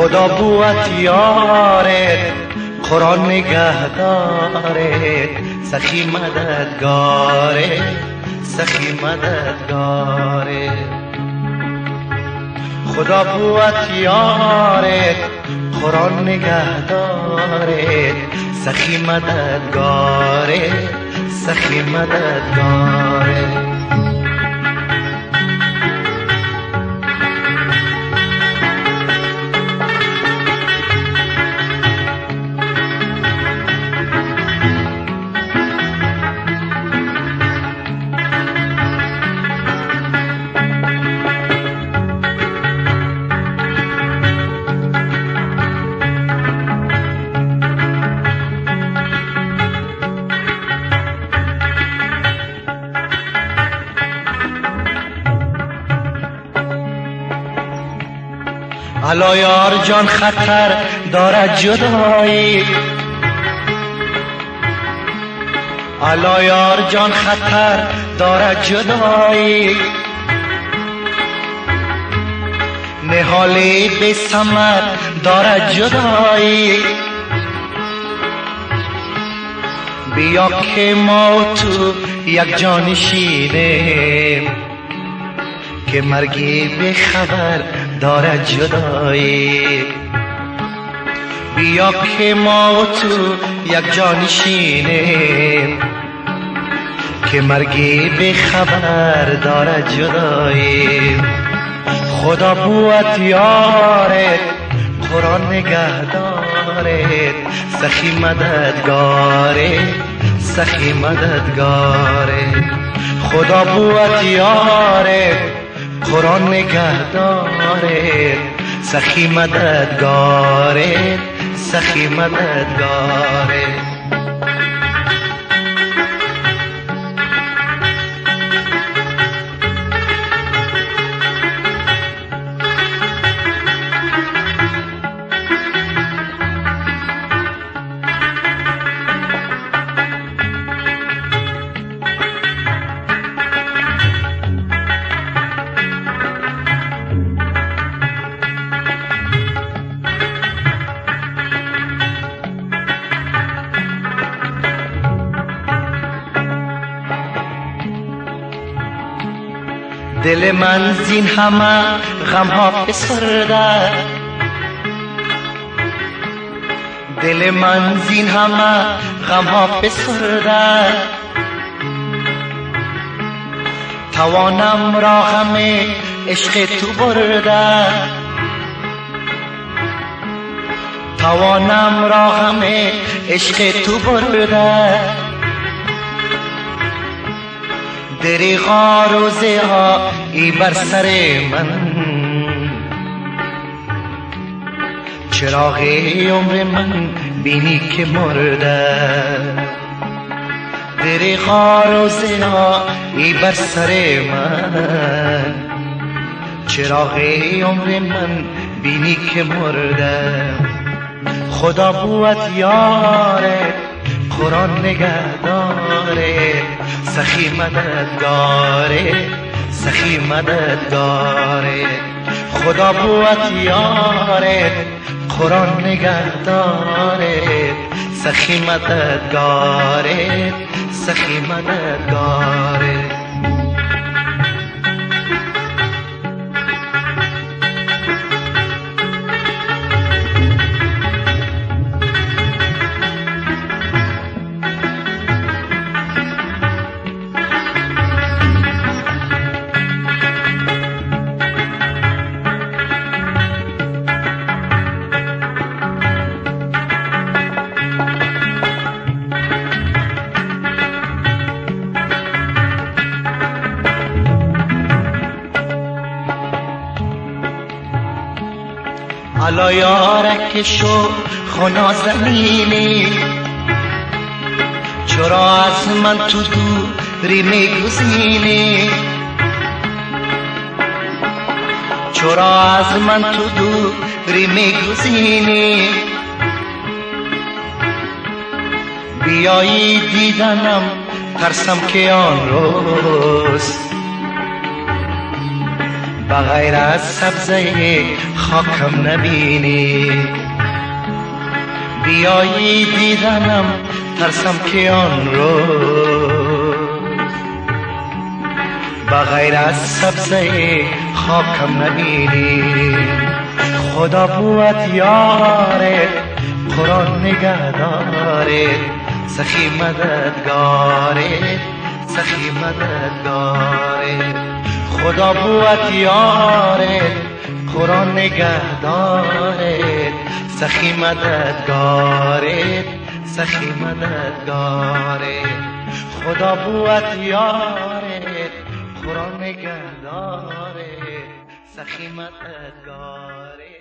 خدا بوت یارت، قرآن نگهدارت، سخی مددگارت، سخی مددگارت. خدا بوت یارت، قرآن نگهدارت، سخی مددگارت، سخی مددگارت. الا یار جان خطر دارد جدایی، الا یار جان خطر دارد جدایی، نهالی به ثمر دارد جدایی. بیا که ما تو یک جان شینیم، که مرگی به خبر دارد جدایی. بیا که ما تو یک جان شینیم، که مرگی به خبر دارد جدایی. خدا بوت یارت، قرآن نگهدارت، سخی مددگارت، سخی مددگارت. خدا بوت یارت، قرآن نگهدارت، سخی مددگارت، سخی مددگارت. دل من زین همه غم ها فسرده، دل من زین همه غم ها فسرده. توانم را غم عشق تو برده، توانم را غم عشق تو برده. دریغا روزه ها ای بر سر من، چراغ عمر من بینی که مرده. دریغا روزه ها ای بر سر من، چراغ عمر من بینی که مرده. خدا بوت یارت، قرآن نگهدارت، سخی مددگارت، سخی مددگارت. خدا بوت یارت، قرآن نگهدارت، سخی مددگارت، سخی مددگارت. الا یارک شو خنا زمینی، چرا از من تو دوری میگزینی، چرا از من تو دوری میگزینی. بیایی دیدنم ترسم که آن روز بغیر از سبزه خاکم نبینی. بیایی دیدنم ترسم که آن روز بغیر از سبزه خاکم نبینی. خدا بود یارت قرآن نگهدارت سخی مددگارت سخی مددگارت. خدا بود یارت قرآن نگهدارت سخی مددگارت سخی مددگارت. خدا بود یارت قرآن نگهدارت سخی مددگارت.